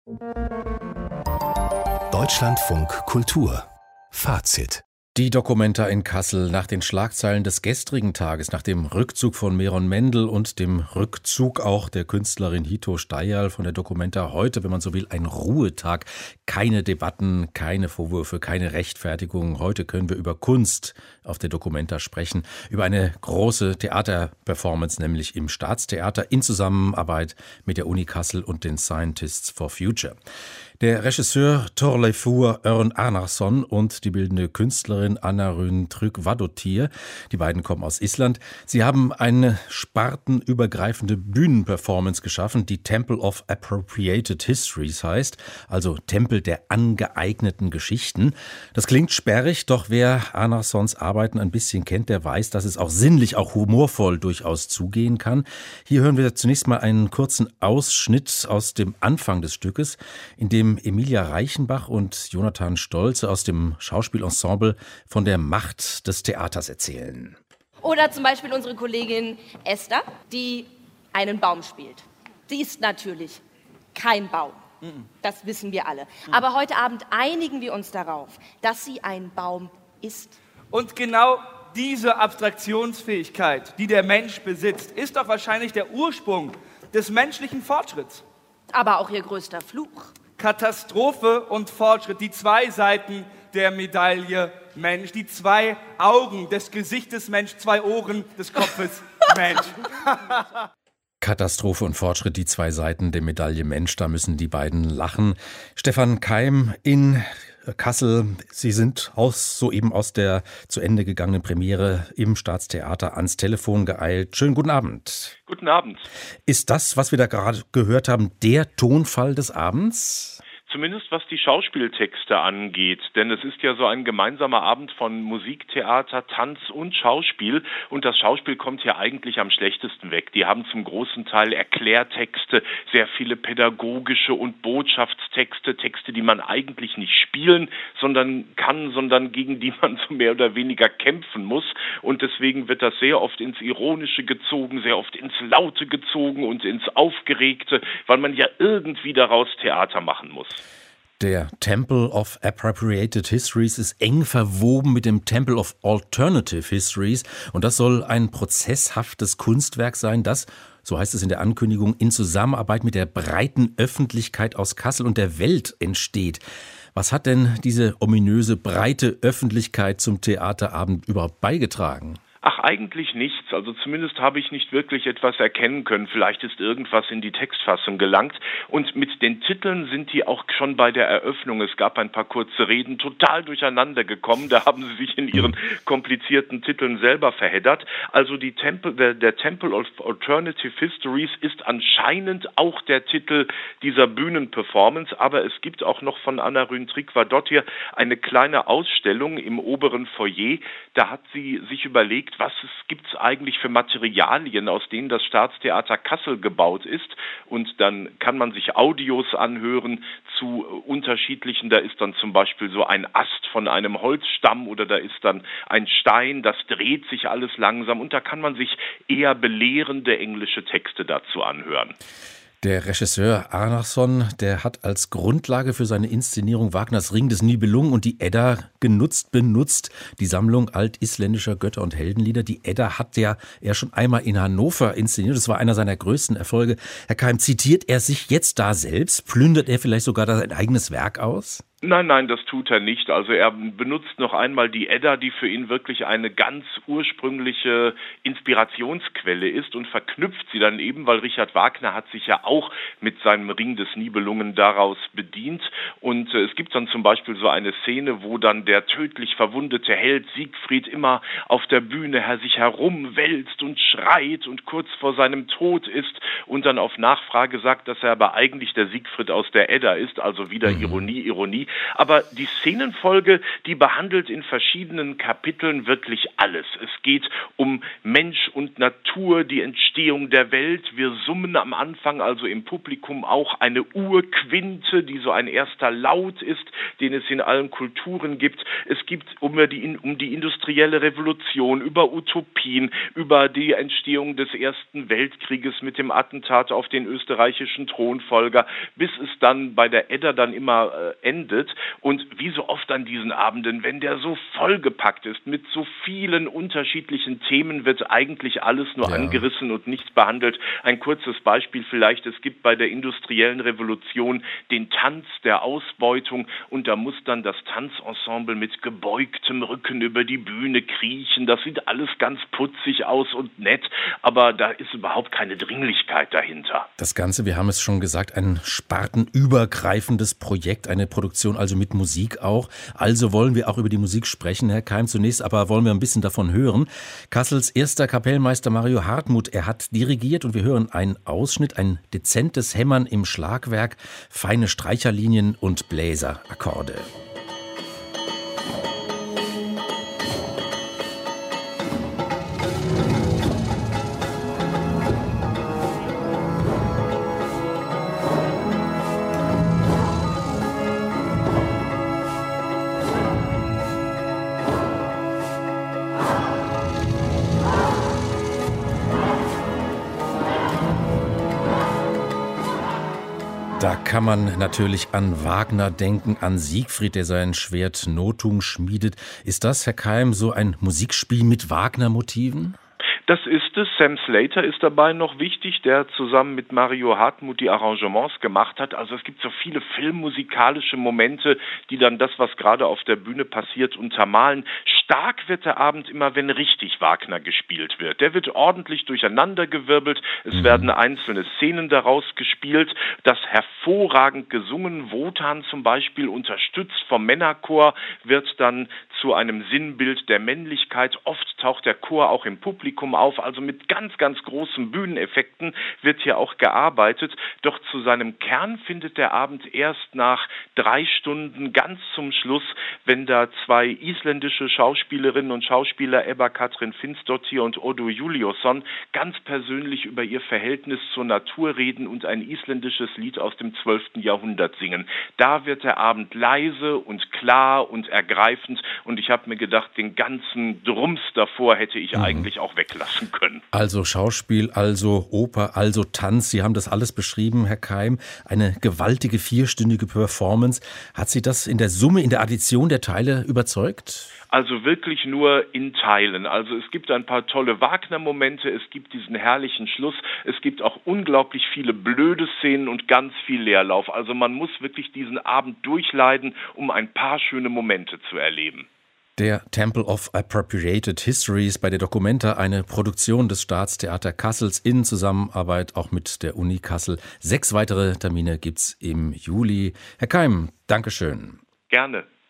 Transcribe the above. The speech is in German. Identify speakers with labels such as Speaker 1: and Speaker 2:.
Speaker 1: Deutschlandfunk Kultur Fazit. Die Documenta in Kassel nach den Schlagzeilen des gestrigen Tages, nach dem Rückzug von Meron Mendel und dem Rückzug auch der Künstlerin Hito Steyerl von der Documenta. Heute, wenn man so will, ein Ruhetag. Keine Debatten, keine Vorwürfe, keine Rechtfertigung. Heute können wir über Kunst auf der Documenta sprechen, über eine große Theaterperformance, nämlich im Staatstheater in Zusammenarbeit mit der Uni Kassel und den Scientists for Future. Der Regisseur Thorleifur Örn Arnarsson und die bildende Künstlerin Anna-Rún Tryggvadóttir, die beiden kommen aus Island. Sie haben eine spartenübergreifende Bühnenperformance geschaffen, die Temple of Appropriated Histories heißt, also Tempel der angeeigneten Geschichten. Das klingt sperrig, doch wer Arnarssons Arbeiten ein bisschen kennt, der weiß, dass es auch sinnlich, auch humorvoll durchaus zugehen kann. Hier hören wir zunächst mal einen kurzen Ausschnitt aus dem Anfang des Stückes, in dem Emilia Reichenbach und Jonathan Stolze aus dem Schauspielensemble von der Macht des Theaters erzählen.
Speaker 2: Oder zum Beispiel unsere Kollegin Esther, die einen Baum spielt. Sie ist natürlich kein Baum. Das wissen wir alle. Aber heute Abend einigen wir uns darauf, dass sie ein Baum ist.
Speaker 3: Und genau diese Abstraktionsfähigkeit, die der Mensch besitzt, ist doch wahrscheinlich der Ursprung des menschlichen Fortschritts.
Speaker 2: Aber auch ihr größter Fluch.
Speaker 3: Katastrophe und Fortschritt, die zwei Seiten der Medaille Mensch, die zwei Augen des Gesichtes Mensch, zwei Ohren des Kopfes Mensch.
Speaker 1: Katastrophe und Fortschritt, die zwei Seiten der Medaille Mensch, da müssen die beiden lachen. Stefan Keim in Kassel, Sie sind soeben aus der zu Ende gegangenen Premiere im Staatstheater ans Telefon geeilt. Schönen guten Abend.
Speaker 4: Guten Abend.
Speaker 1: Ist das, was wir da gerade gehört haben, der Tonfall des Abends?
Speaker 4: Zumindest was die Schauspieltexte angeht, denn es ist ja so ein gemeinsamer Abend von Musik, Theater, Tanz und Schauspiel und das Schauspiel kommt ja eigentlich am schlechtesten weg. Die haben zum großen Teil Erklärtexte, sehr viele pädagogische und Botschaftstexte, Texte, die man eigentlich nicht spielen sondern gegen die man so mehr oder weniger kämpfen muss und deswegen wird das sehr oft ins Ironische gezogen, sehr oft ins Laute gezogen und ins Aufgeregte, weil man ja irgendwie daraus Theater machen muss.
Speaker 1: Der Temple of Appropriated Histories ist eng verwoben mit dem Temple of Alternative Histories und das soll ein prozesshaftes Kunstwerk sein, das, so heißt es in der Ankündigung, in Zusammenarbeit mit der breiten Öffentlichkeit aus Kassel und der Welt entsteht. Was hat denn diese ominöse breite Öffentlichkeit zum Theaterabend überhaupt beigetragen?
Speaker 4: Ach, eigentlich nichts. Also zumindest habe ich nicht wirklich etwas erkennen können. Vielleicht ist irgendwas in die Textfassung gelangt. Und mit den Titeln sind die auch schon bei der Eröffnung. Es gab ein paar kurze Reden, total durcheinander gekommen. Da haben sie sich in ihren komplizierten Titeln selber verheddert. Also der Temple of Alternative Histories ist anscheinend auch der Titel dieser Bühnenperformance. Aber es gibt auch noch von Anna-Rún Tryggvadóttir eine kleine Ausstellung im oberen Foyer. Da hat sie sich überlegt, was gibt's eigentlich für Materialien, aus denen das Staatstheater Kassel gebaut ist. Und dann kann man sich Audios anhören zu unterschiedlichen, da ist dann zum Beispiel so ein Ast von einem Holzstamm oder da ist dann ein Stein, das dreht sich alles langsam und da kann man sich eher belehrende englische Texte dazu anhören.
Speaker 1: Der Regisseur Arnarsson, der hat als Grundlage für seine Inszenierung Wagners Ring des Nibelungen und die Edda benutzt, die Sammlung altisländischer Götter- und Heldenlieder. Die Edda hat er schon einmal in Hannover inszeniert. Das war einer seiner größten Erfolge. Herr Keim, zitiert er sich jetzt da selbst? Plündert er vielleicht sogar sein eigenes Werk aus?
Speaker 4: Nein, das tut er nicht. Also er benutzt noch einmal die Edda, die für ihn wirklich eine ganz ursprüngliche Inspirationsquelle ist und verknüpft sie dann eben, weil Richard Wagner hat sich ja auch mit seinem Ring des Nibelungen daraus bedient. Und es gibt dann zum Beispiel so eine Szene, wo dann der tödlich verwundete Held Siegfried immer auf der Bühne sich herumwälzt und schreit und kurz vor seinem Tod ist und dann auf Nachfrage sagt, dass er aber eigentlich der Siegfried aus der Edda ist, also wieder Ironie. Aber die Szenenfolge, die behandelt in verschiedenen Kapiteln wirklich alles. Es geht um Mensch und Natur, die Entstehung der Welt. Wir summen am Anfang also im Publikum auch eine Urquinte, die so ein erster Laut ist, den es in allen Kulturen gibt. Es gibt um die industrielle Revolution, über Utopien, über die Entstehung des Ersten Weltkrieges mit dem Attentat auf den österreichischen Thronfolger, bis es dann bei der Edda dann immer endet. Und wie so oft an diesen Abenden, wenn der so vollgepackt ist mit so vielen unterschiedlichen Themen, wird eigentlich alles nur angerissen und nichts behandelt. Ein kurzes Beispiel vielleicht: Es gibt bei der industriellen Revolution den Tanz der Ausbeutung und da muss dann das Tanzensemble mit gebeugtem Rücken über die Bühne kriechen. Das sieht alles ganz putzig aus und nett, aber da ist überhaupt keine Dringlichkeit dahinter.
Speaker 1: Das Ganze, wir haben es schon gesagt, ein spartenübergreifendes Projekt, eine Produktion also mit Musik auch. Also wollen wir auch über die Musik sprechen, Herr Keim. Zunächst aber wollen wir ein bisschen davon hören. Kassels erster Kapellmeister Mario Hartmuth, er hat dirigiert und wir hören einen Ausschnitt, ein dezentes Hämmern im Schlagwerk, feine Streicherlinien und Bläserakkorde. Da kann man natürlich an Wagner denken, an Siegfried, der sein Schwert Nothung schmiedet. Ist das, Herr Keim, so ein Musikspiel mit Wagner-Motiven?
Speaker 4: Das ist es. Sam Slater ist dabei noch wichtig, der zusammen mit Mario Hartmuth die Arrangements gemacht hat. Also es gibt so viele filmmusikalische Momente, die dann das, was gerade auf der Bühne passiert, untermalen. Stark wird der Abend immer, wenn richtig Wagner gespielt wird. Der wird ordentlich durcheinandergewirbelt. Es werden einzelne Szenen daraus gespielt. Das hervorragend gesungen, Wotan zum Beispiel, unterstützt vom Männerchor, wird dann zu einem Sinnbild der Männlichkeit. Oft taucht der Chor auch im Publikum auf, also mit ganz, ganz großen Bühneneffekten wird hier auch gearbeitet. Doch zu seinem Kern findet der Abend erst nach 3 Stunden ganz zum Schluss, wenn da 2 isländische Schauspielerinnen und Schauspieler, Ebba Katrin Finnsdottir und Odo Juliusson, ganz persönlich über ihr Verhältnis zur Natur reden und ein isländisches Lied aus dem 12. Jahrhundert singen. Da wird der Abend leise und klar und ergreifend und ich habe mir gedacht, den ganzen Drums davor hätte ich eigentlich auch weglassen können.
Speaker 1: Also Schauspiel, also Oper, also Tanz, Sie haben das alles beschrieben, Herr Keim. Eine gewaltige 4-stündige Performance. Hat Sie das in der Summe, in der Addition der Teile überzeugt?
Speaker 4: Also wirklich nur in Teilen. Also es gibt ein paar tolle Wagner-Momente, es gibt diesen herrlichen Schluss, es gibt auch unglaublich viele blöde Szenen und ganz viel Leerlauf. Also man muss wirklich diesen Abend durchleiden, um ein paar schöne Momente zu erleben.
Speaker 1: Der Temple of Appropriated Histories bei der Documenta, eine Produktion des Staatstheater Kassels in Zusammenarbeit auch mit der Uni Kassel. 6 weitere Termine gibt's im Juli. Herr Keim, Dankeschön.
Speaker 4: Gerne.